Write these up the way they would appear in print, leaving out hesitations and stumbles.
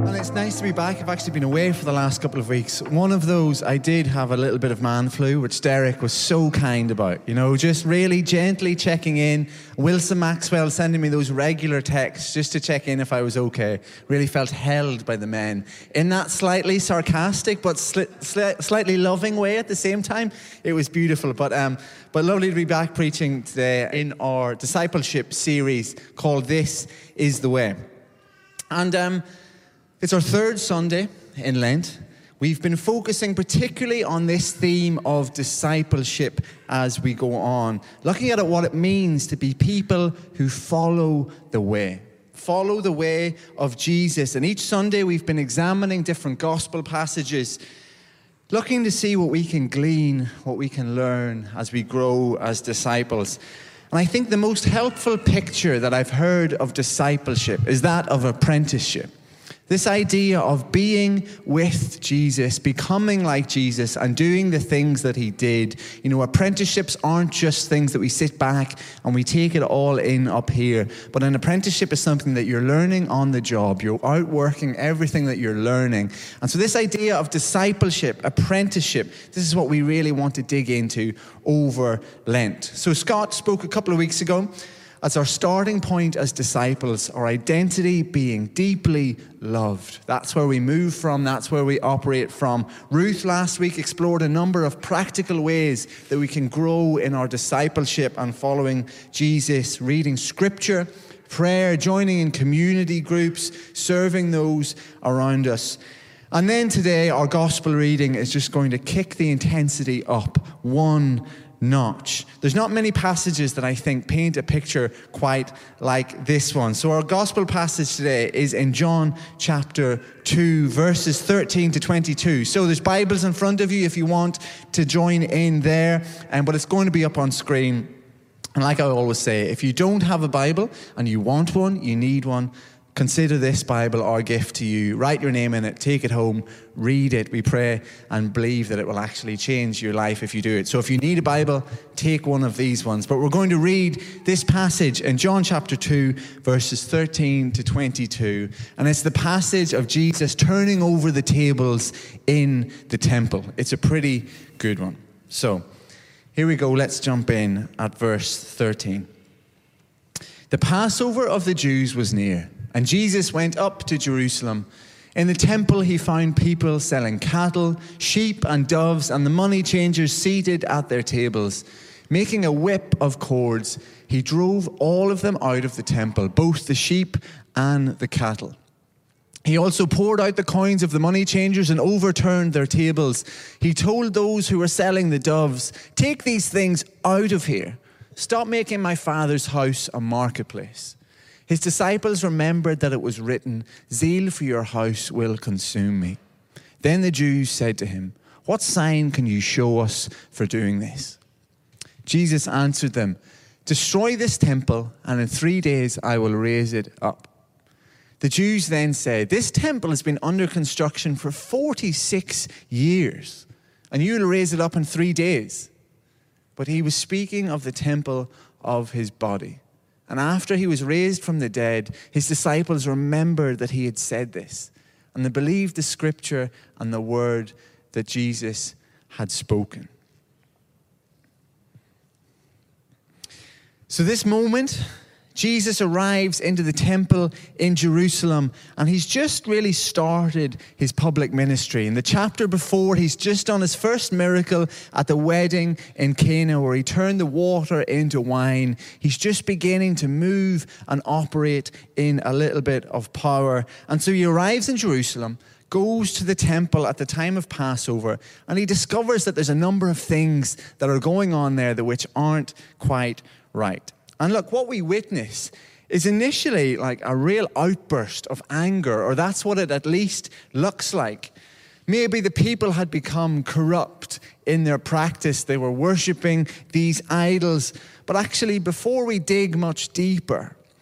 It's nice to be back. I've actually been away for the last couple of weeks. One of those, I did have a little bit of man flu, which Derek was so kind about. You know, just really gently checking in. Wilson Maxwell sending me those regular texts just to check in if I was okay. Really felt held by the men. In that slightly sarcastic but slightly loving way at the same time. It was beautiful. But lovely to be back preaching today in our discipleship series called This Is the Way. And it's our third Sunday in Lent. We've been focusing particularly on this theme of discipleship as we go on, looking at what it means to be people who follow the way. Follow the way of Jesus. And each Sunday we've been examining different gospel passages, looking to see what we can glean, what we can learn as we grow as disciples. And I think the most helpful picture that I've heard of discipleship is that of apprenticeship. This idea of being with Jesus, becoming like Jesus, and doing the things that he did. You know, apprenticeships aren't just things that we sit back and we take it all in up here. But an apprenticeship is something that you're learning on the job. You're outworking everything that you're learning. And so this idea of discipleship, apprenticeship, this is what we really want to dig into over Lent. So Scott spoke a couple of weeks ago. As our starting point as disciples, our identity being deeply loved. That's where we move from, that's where we operate from. Ruth last week explored a number of practical ways that we can grow in our discipleship and following Jesus, reading scripture, prayer, joining in community groups, serving those around us. And then today, our gospel reading is just going to kick the intensity up one notch. There's not many passages that I think paint a picture quite like this one. So our gospel passage today is in John chapter 2, verses 13 to 22. So there's Bibles in front of you if you want to join in there, but it's going to be up on screen. And like I always say, if you don't have a Bible and you want one, you need one, consider this Bible our gift to you. Write your name in it, take it home, read it. We pray and believe that it will actually change your life if you do it. So if you need a Bible, take one of these ones. But we're going to read this passage in John chapter 2, verses 13 to 22. And it's the passage of Jesus turning over the tables in the temple. It's a pretty good one. So here we go. Let's jump in at verse 13. The Passover of the Jews was near. And Jesus went up to Jerusalem. In the temple he found people selling cattle, sheep and doves, and the money changers seated at their tables. Making a whip of cords, he drove all of them out of the temple, both the sheep and the cattle. He also poured out the coins of the money changers and overturned their tables. He told those who were selling the doves, "Take these things out of here. Stop making my Father's house a marketplace." His disciples remembered that it was written, "Zeal for your house will consume me." Then the Jews said to him, "What sign can you show us for doing this?" Jesus answered them, "Destroy this temple, and in 3 days I will raise it up." The Jews then said, "This temple has been under construction for 46 years, and you will raise it up in 3 days." But he was speaking of the temple of his body. And after he was raised from the dead, his disciples remembered that he had said this, and they believed the scripture and the word that Jesus had spoken. So this moment, Jesus arrives into the temple in Jerusalem, and he's just really started his public ministry. In the chapter before, he's just done his first miracle at the wedding in Cana, where he turned the water into wine. He's just beginning to move and operate in a little bit of power. And so he arrives in Jerusalem, goes to the temple at the time of Passover, and he discovers that there's a number of things that are going on there that which aren't quite right. And look, what we witness is initially like a real outburst of anger, or that's what it at least looks like. Maybe the people had become corrupt in their practice. They were worshiping these idols. But actually, before we dig much deeper,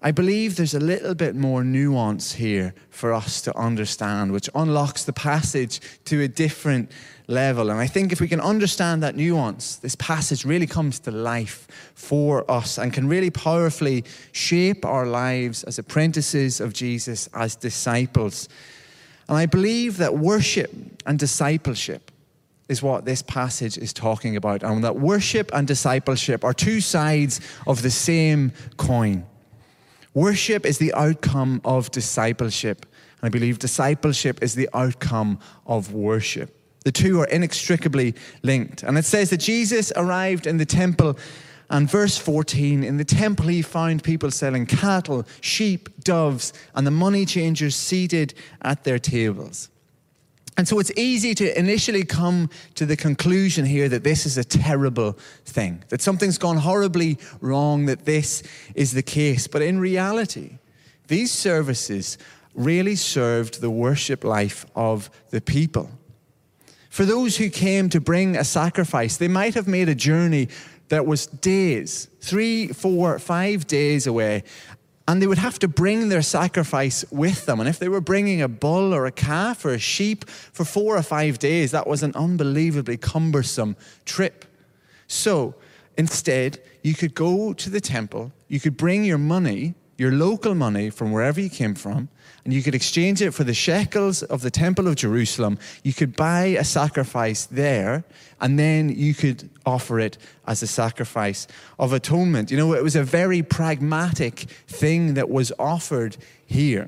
I believe there's a little bit more nuance here for us to understand, which unlocks the passage to a different level. And I think if we can understand that nuance, this passage really comes to life for us and can really powerfully shape our lives as apprentices of Jesus, as disciples. And I believe that worship and discipleship is what this passage is talking about, and that worship and discipleship are two sides of the same coin. Worship is the outcome of discipleship, and I believe discipleship is the outcome of worship. The two are inextricably linked. And it says that Jesus arrived in the temple, and verse 14, in the temple he found people selling cattle, sheep, doves, and the money changers seated at their tables. And so it's easy to initially come to the conclusion here that this is a terrible thing, that something's gone horribly wrong, that this is the case. But in reality, these services really served the worship life of the people. For those who came to bring a sacrifice, they might have made a journey that was days, 3, 4, 5 days away. And they would have to bring their sacrifice with them. And if they were bringing a bull or a calf or a sheep for 4 or 5 days, that was an unbelievably cumbersome trip. So instead, you could go to the temple, you could bring your money, your local money from wherever you came from, and you could exchange it for the shekels of the Temple of Jerusalem. You could buy a sacrifice there, and then you could offer it as a sacrifice of atonement. You know, it was a very pragmatic thing that was offered here.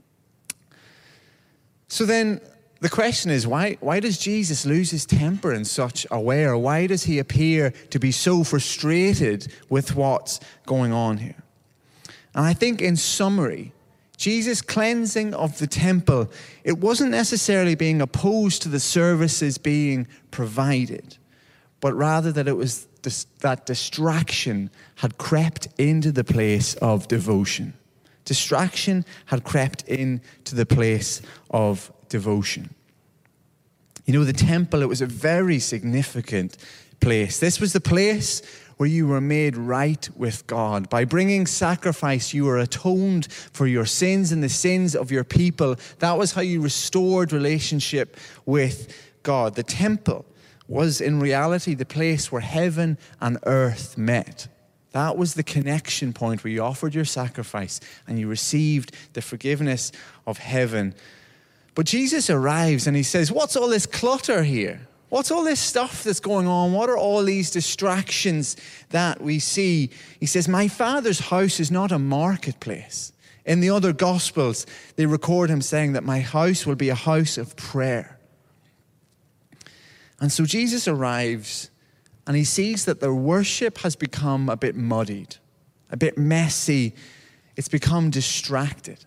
So then the question is, why does Jesus lose his temper in such a way? Or why does he appear to be so frustrated with what's going on here? And I think in summary, Jesus' cleansing of the temple, it wasn't necessarily being opposed to the services being provided, but rather that it was that distraction had crept into the place of devotion. Distraction had crept into the place of devotion. You know, the temple, it was a very significant place. This was the place where you were made right with God. By bringing sacrifice, you were atoned for your sins and the sins of your people. That was how you restored relationship with God. The temple was in reality the place where heaven and earth met. That was the connection point where you offered your sacrifice and you received the forgiveness of heaven. But Jesus arrives and he says, what's all this clutter here? What's all this stuff that's going on? What are all these distractions that we see? He says, my Father's house is not a marketplace. In the other Gospels, they record him saying that my house will be a house of prayer. And so Jesus arrives and he sees that their worship has become a bit muddied, a bit messy. It's become distracted.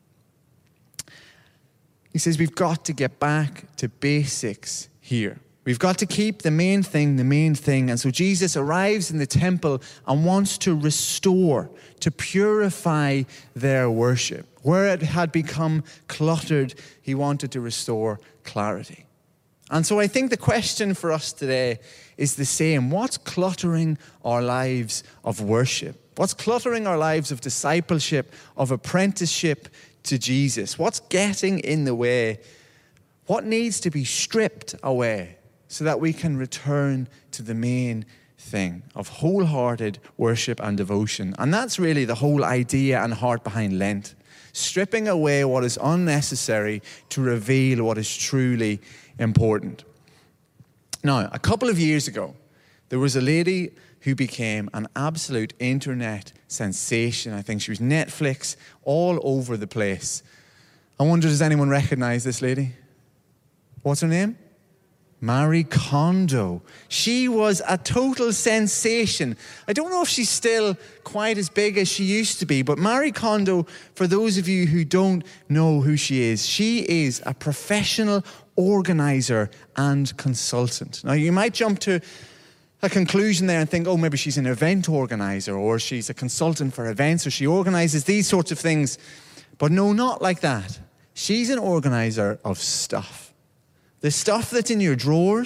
He says, we've got to get back to basics here. We've got to keep the main thing. And so Jesus arrives in the temple and wants to restore, to purify their worship. Where it had become cluttered, he wanted to restore clarity. And so I think the question for us today is the same. What's cluttering our lives of worship? What's cluttering our lives of discipleship, of apprenticeship to Jesus? What's getting in the way? What needs to be stripped away so that we can return to the main thing of wholehearted worship and devotion? And that's really the whole idea and heart behind Lent. Stripping away what is unnecessary to reveal what is truly important. Now, a couple of years ago, there was a lady who became an absolute internet sensation. I think she was Netflix all over the place. I wonder, does anyone recognize this lady? What's her name? Marie Kondo. She was a total sensation. I don't know if she's still quite as big as she used to be, but Marie Kondo, for those of you who don't know who she is a professional organizer and consultant. Now, you might jump to a conclusion there and think, oh, maybe she's an event organizer or she's a consultant for events or she organizes these sorts of things. But no, not like that. She's an organizer of stuff. The stuff that's in your drawers,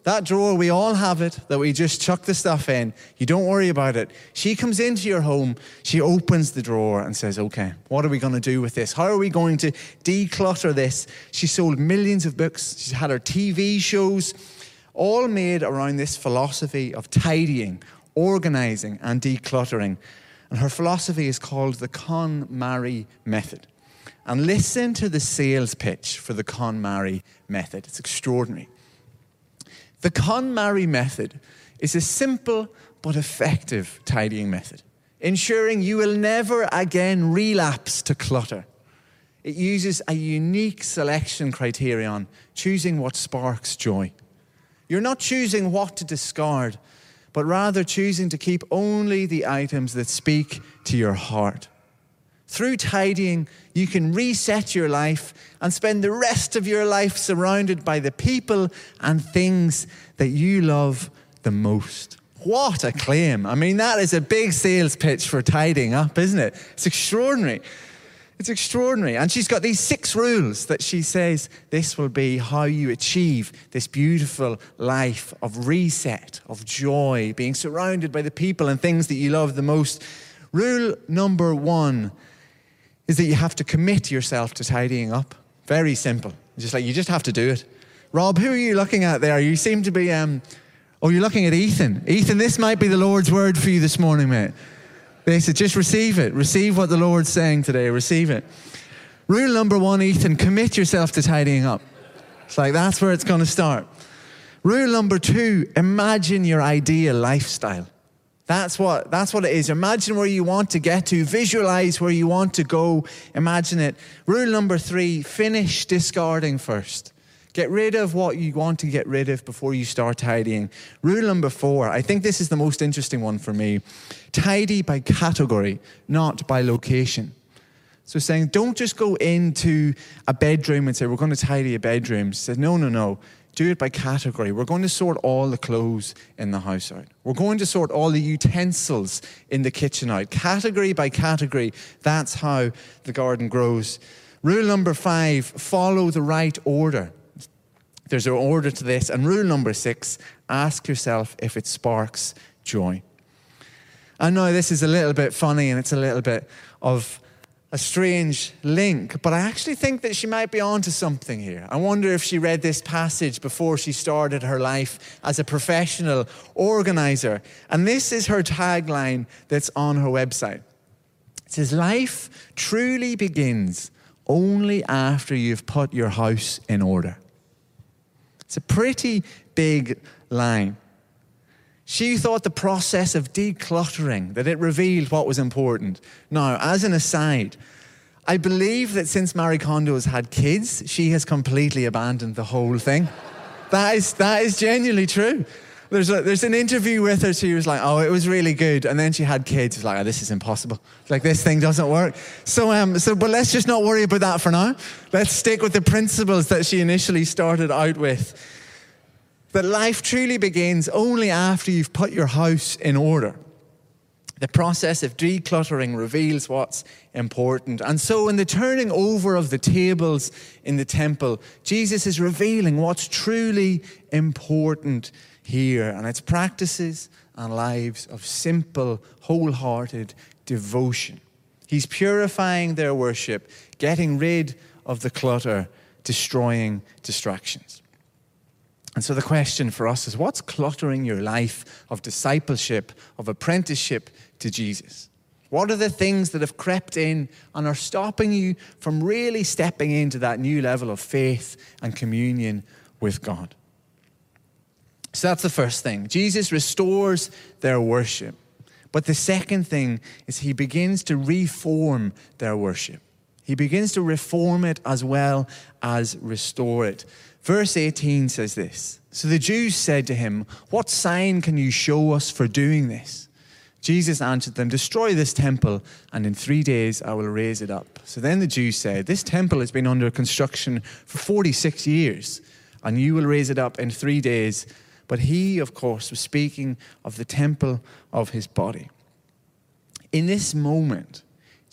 That drawer, we all have it, that we just chuck the stuff in. You don't worry about it. She comes into your home, she opens the drawer and says, okay, what are we going to do with this? How are we going to declutter this? She sold millions of books. She's had her TV shows, all made around this philosophy of tidying, organizing, and decluttering. And her philosophy is called the KonMari method. And listen to the sales pitch for the KonMari method. It's extraordinary. The KonMari method is a simple but effective tidying method, ensuring you will never again relapse to clutter. It uses a unique selection criterion, choosing what sparks joy. You're not choosing what to discard, but rather choosing to keep only the items that speak to your heart. Through tidying, you can reset your life and spend the rest of your life surrounded by the people and things that you love the most. What a claim. I mean, that is a big sales pitch for tidying up, isn't it? It's extraordinary. It's extraordinary. And she's got these 6 rules that she says this will be how you achieve this beautiful life of reset, of joy, being surrounded by the people and things that you love the most. Rule number 1 is that you have to commit yourself to tidying up. Very simple. Just like, you just have to do it. Rob, who are you looking at there? You seem to be, you're looking at Ethan. Ethan, this might be the Lord's word for you this morning, mate. Basically, just receive it. Receive what the Lord's saying today. Receive it. Rule number 1, Ethan, commit yourself to tidying up. It's like, that's where it's going to start. Rule number 2, imagine your ideal lifestyle. That's what it is. Imagine where you want to get to. Visualize where you want to go. Imagine it. Rule number 3, finish discarding first. Get rid of what you want to get rid of before you start tidying. Rule number 4, I think this is the most interesting one for me. Tidy by category, not by location. So saying, don't just go into a bedroom and say, we're going to tidy a bedroom. Say, no. Do it by category. We're going to sort all the clothes in the house out. We're going to sort all the utensils in the kitchen out. Category by category, that's how the garden grows. Rule number 5, follow the right order. There's an order to this. And rule number 6, ask yourself if it sparks joy. I know this is a little bit funny and it's a little bit of a strange link, but I actually think that she might be onto something here. I wonder if she read this passage before she started her life as a professional organizer. And this is her tagline that's on her website. It says, life truly begins only after you've put your house in order. It's a pretty big line. She thought the process of decluttering, that it revealed what was important. Now, as an aside, I believe that since Marie Kondo has had kids, she has completely abandoned the whole thing. That is genuinely true. There's an interview with her. She was like, oh, it was really good. And then she had kids. It's like, oh, this is impossible. Like, this thing doesn't work. But let's just not worry about that for now. Let's stick with the principles that she initially started out with. That life truly begins only after you've put your house in order. The process of decluttering reveals what's important. And so in the turning over of the tables in the temple, Jesus is revealing what's truly important here. And it's practices and lives of simple, wholehearted devotion. He's purifying their worship, getting rid of the clutter, destroying distractions. And so the question for us is, what's cluttering your life of discipleship, of apprenticeship to Jesus? What are the things that have crept in and are stopping you from really stepping into that new level of faith and communion with God? So that's the first thing. Jesus restores their worship. But the second thing is he begins to reform their worship. He begins to reform it as well as restore it. Verse 18 says this. So the Jews said to him, what sign can you show us for doing this? Jesus answered them, destroy this temple, and in 3 days I will raise it up. So then the Jews said, this temple has been under construction for 46 years, and you will raise it up in 3 days. But he, of course, was speaking of the temple of his body. In this moment,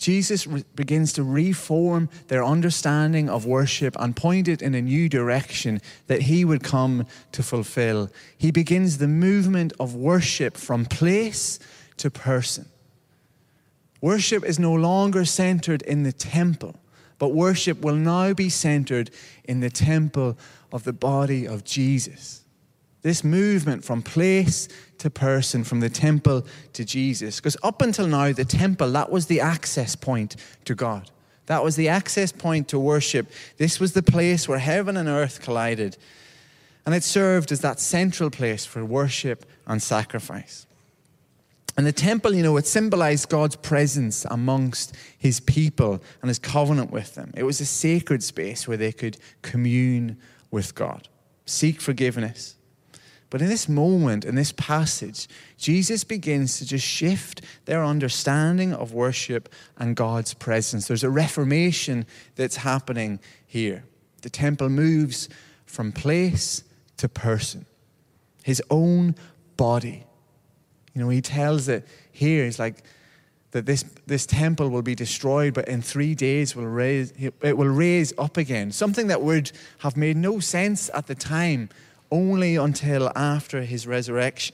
Jesus begins to reform their understanding of worship and point it in a new direction that he would come to fulfill. He begins the movement of worship from place to person. Worship is no longer centered in the temple, but worship will now be centered in the temple of the body of Jesus. This movement from place to person, from the temple to Jesus. Because up until now, the temple, that was the access point to God. That was the access point to worship. This was the place where heaven and earth collided. And it served as that central place for worship and sacrifice. And the temple, it symbolized God's presence amongst his people and his covenant with them. It was a sacred space where they could commune with God, seek forgiveness. But in this moment, in this passage, Jesus begins to just shift their understanding of worship and God's presence. There's a reformation that's happening here. The temple moves from place to person, his own body. He tells it here, he's like, that this temple will be destroyed, but in 3 days it will raise up again. Something that would have made no sense at the time, only until after his resurrection.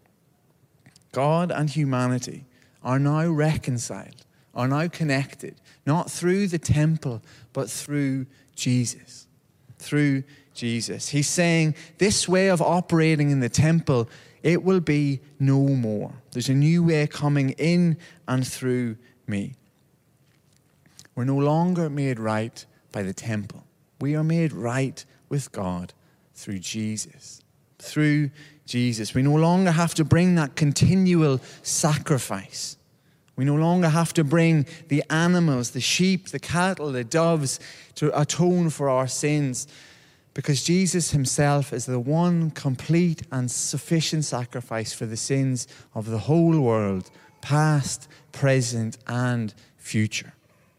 God and humanity are now reconciled, are now connected, not through the temple, but through Jesus. Through Jesus. He's saying this way of operating in the temple, it will be no more. There's a new way coming in and through me. We're no longer made right by the temple. We are made right with God through Jesus. Through Jesus. We no longer have to bring that continual sacrifice. We no longer have to bring the animals, the sheep, the cattle, the doves to atone for our sins, because Jesus himself is the one complete and sufficient sacrifice for the sins of the whole world, past, present, and future.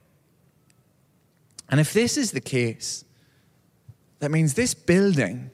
And if this is the case, that means this building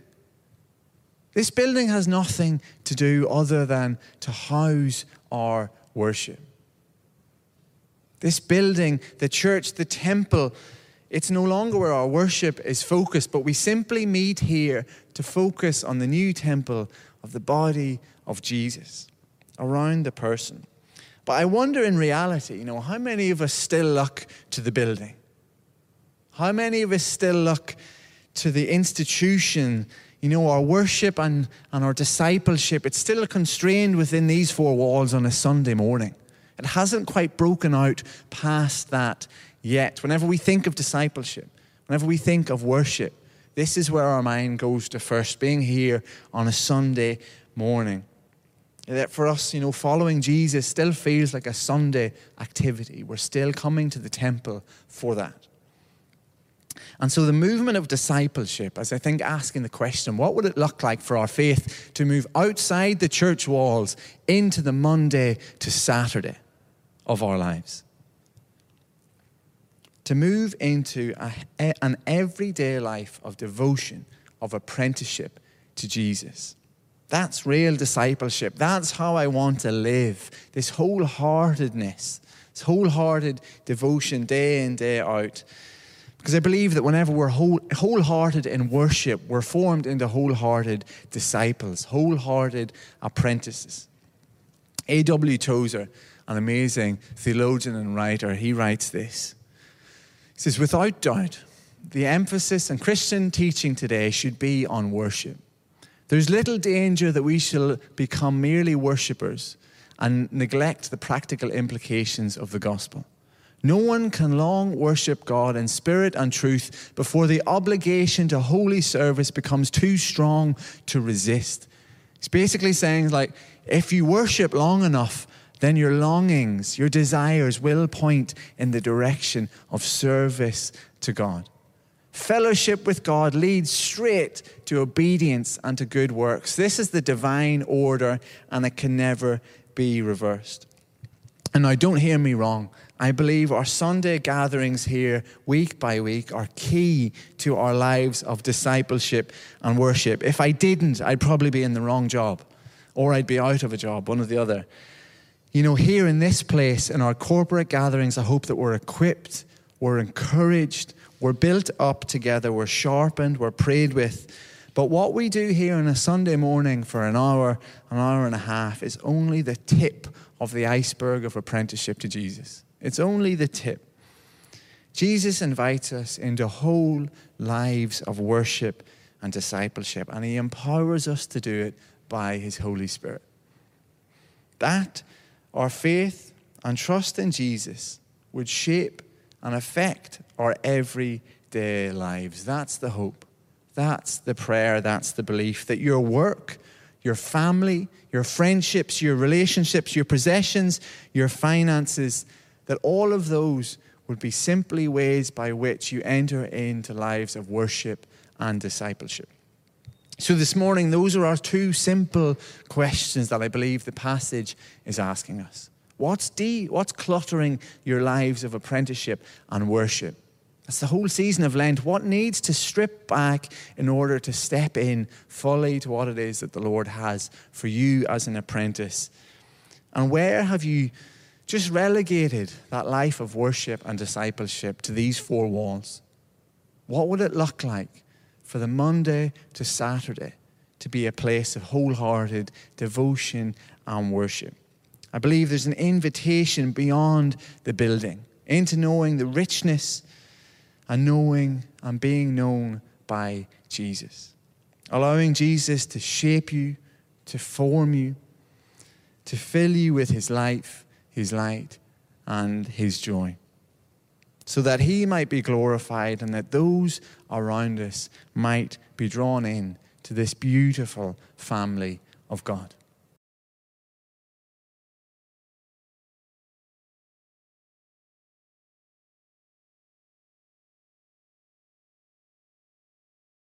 has nothing to do other than to house our worship. This building, the church, the temple, it's no longer where our worship is focused, but we simply meet here to focus on the new temple of the body of Jesus, around the person. But I wonder in reality, how many of us still look to the building? How many of us still look to the institution? Our worship and our discipleship, it's still constrained within these four walls on a Sunday morning. It hasn't quite broken out past that yet. Whenever we think of discipleship, whenever we think of worship, this is where our mind goes to first, being here on a Sunday morning. That for us, following Jesus still feels like a Sunday activity. We're still coming to the temple for that. And so the movement of discipleship, as I think asking the question, what would it look like for our faith to move outside the church walls into the Monday to Saturday of our lives? To move into an everyday life of devotion, of apprenticeship to Jesus. That's real discipleship. That's how I want to live. This wholeheartedness, this wholehearted devotion day in, day out. Because I believe that whenever we're wholehearted in worship, we're formed into wholehearted disciples, wholehearted apprentices. A.W. Tozer, an amazing theologian and writer, he writes this. He says, without doubt, the emphasis in Christian teaching today should be on worship. There's little danger that we shall become merely worshippers and neglect the practical implications of the gospel. No one can long worship God in spirit and truth before the obligation to holy service becomes too strong to resist. He's basically saying, if you worship long enough, then your longings, your desires will point in the direction of service to God. Fellowship with God leads straight to obedience and to good works. This is the divine order, and it can never be reversed. And now, don't hear me wrong. I believe our Sunday gatherings here, week by week, are key to our lives of discipleship and worship. If I didn't, I'd probably be in the wrong job, or I'd be out of a job, one or the other. You know, here in this place, in our corporate gatherings, I hope that we're equipped, we're encouraged, we're built up together, we're sharpened, we're prayed with. But what we do here on a Sunday morning for an hour and a half is only the tip of the iceberg of apprenticeship to Jesus. It's only the tip. Jesus invites us into whole lives of worship and discipleship, and he empowers us to do it by his Holy Spirit. That our faith and trust in Jesus would shape and affect our everyday lives. That's the hope. That's the prayer. That's the belief that your work, your family, your friendships, your relationships, your possessions, your finances, that all of those would be simply ways by which you enter into lives of worship and discipleship. So this morning, those are our two simple questions that I believe the passage is asking us. What's cluttering your lives of apprenticeship and worship? That's the whole season of Lent. What needs to strip back in order to step in fully to what it is that the Lord has for you as an apprentice? And where have you just relegated that life of worship and discipleship to these four walls? What would it look like for the Monday to Saturday to be a place of wholehearted devotion and worship? I believe there's an invitation beyond the building into knowing the richness and knowing and being known by Jesus. Allowing Jesus to shape you, to form you, to fill you with his life, his light, and his joy, so that he might be glorified and that those around us might be drawn in to this beautiful family of God.